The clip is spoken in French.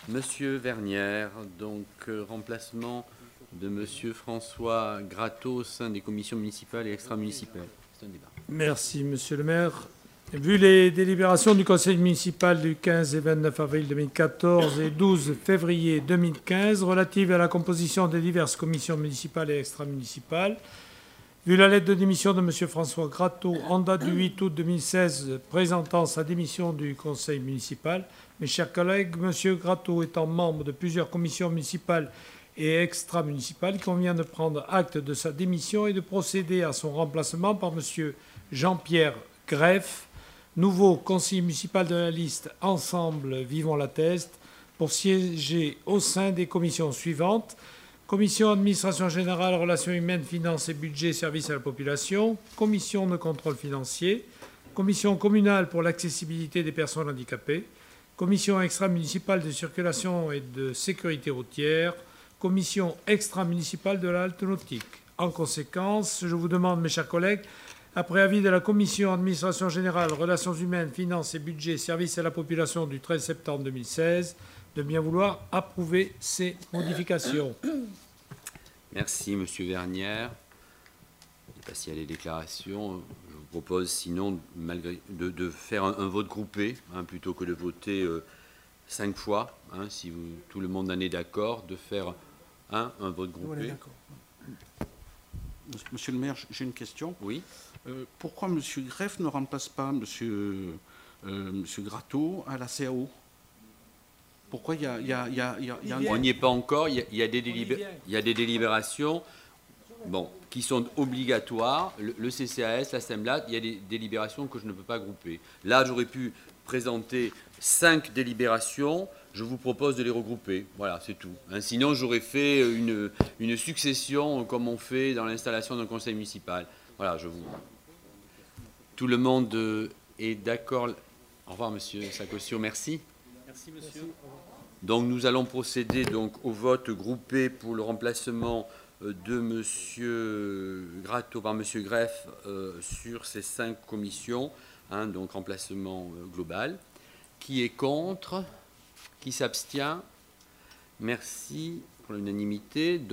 Monsieur Vernière, donc remplacement de Monsieur François Gratteau au sein des commissions municipales et extra-municipales. C'est un débat. Merci, Monsieur le maire. Vu les délibérations du conseil municipal du 15 et 29 avril 2014 et 12 février 2015 relatives à la composition des diverses commissions municipales et extra-municipales, vu la lettre de démission de M. François Gratteau en date du 8 août 2016 présentant sa démission du conseil municipal, mes chers collègues, M. Gratteau étant membre de plusieurs commissions municipales et extra-municipales, il convient de prendre acte de sa démission et de procéder à son remplacement par M. Jean-Pierre Greff, nouveau conseiller municipal de la liste Ensemble Vivons la Teste, pour siéger au sein des commissions suivantes. Commission administration générale, relations humaines, finances et budget, services à la population. Commission de contrôle financier. Commission communale pour l'accessibilité des personnes handicapées. Commission extra-municipale de circulation et de sécurité routière. Commission extra-municipale de la halte nautique. En conséquence, je vous demande, mes chers collègues, après avis de la Commission administration générale, relations humaines, finances et budget, services à la population du 13 septembre 2016, de bien vouloir approuver ces modifications. Merci, Monsieur Vernière. Je ne sais pas s'il y a des déclarations. Je vous propose sinon de faire un vote groupé, plutôt que de voter 5 fois, si tout le monde en est d'accord, de faire un vote groupé. Monsieur le maire, j'ai une question. Oui. Pourquoi M. Greff ne remplace pas M. Gratteau à la CAO? Pourquoi il y a On n'y est pas encore. Il y a des délibérations qui sont obligatoires. Le CCAS, l'Assemblée, il y a des délibérations que je ne peux pas grouper. Là, j'aurais pu présenter 5 délibérations. Je vous propose de les regrouper. Voilà, c'est tout. Sinon, j'aurais fait une succession comme on fait dans l'installation d'un conseil municipal. Voilà, tout le monde est d'accord. Au revoir, Monsieur Sacossio. Merci. Merci, monsieur. Donc, nous allons procéder au vote groupé pour le remplacement de Monsieur Gratteau par Monsieur Greff sur ces 5 commissions. Donc, remplacement global. Qui est contre? Qui s'abstient? Merci pour l'unanimité.